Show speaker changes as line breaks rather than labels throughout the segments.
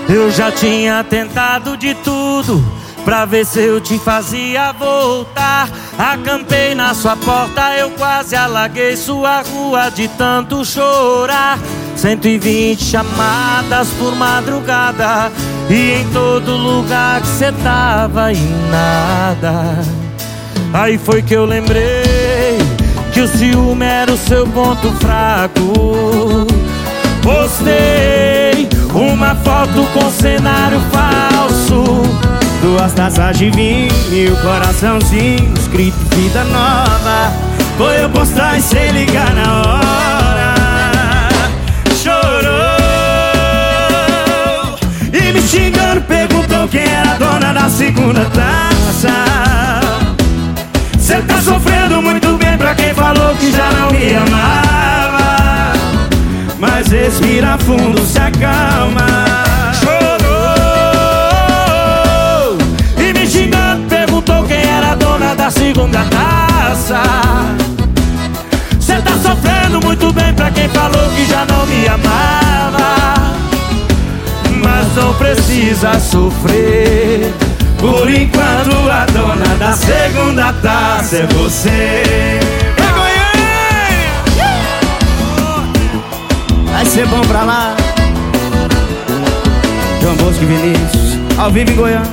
Eu já tinha tentado de tudo pra ver se eu te fazia voltar. Acampei na sua porta, eu quase alaguei sua rua de tanto chorar. 120 chamadas por madrugada, e em todo lugar que cê tava e nada. Aí foi que eu lembrei que o ciúme era o seu ponto fraco. Postei uma foto com cenário falso,
2 taças de vinho e o coraçãozinho escrito vida nova. Foi eu postar e sem ligar na hora. Chorou e me xingando, perguntou quem era a dona da segunda taça. Cê tá sofrendo muito bem pra quem falou que já não me amava. Mas respira fundo, se acalma.
Chorou e me xingando, perguntou quem era a dona da segunda taça. Cê tá sofrendo muito bem pra quem falou que já não me amava. Mas não precisa sofrer,
por enquanto a dona da segunda taça é você. Vai ser bom pra lá. João Bosco e Vinícius, ao vivo em Goiânia.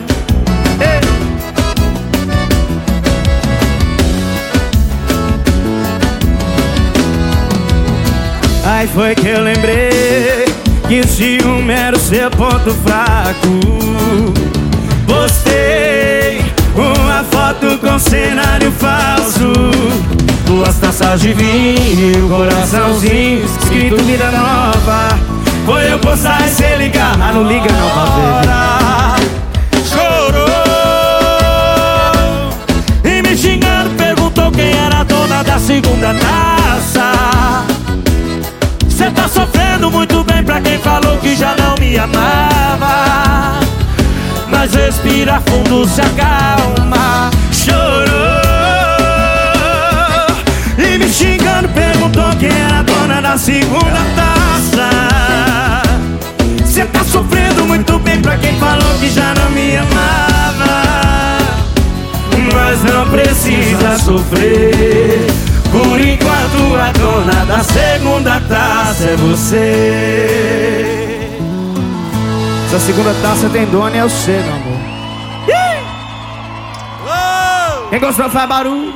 Aí foi que eu lembrei que o ciúme era o seu ponto fraco. Postei uma foto com cenário falso,
2 taças de vinho e o coraçãozinho
escrito vida nova. Foi eu postar e cê ligar. Ah, não liga não,
hora. Chorou e me xingando, perguntou quem era a dona da segunda taça. Cê tá sofrendo muito bem pra quem falou que já não me amava. Mas respira fundo, se acalma.
Chorou e me xingando, perguntou quem era a dona da segunda taça. Cê tá sofrendo muito bem pra quem falou que já não me amava.
Mas não precisa sofrer, por enquanto a dona da segunda taça é você.
Essa segunda taça tem dono, é o C, meu amor. Quem gostou faz barulho.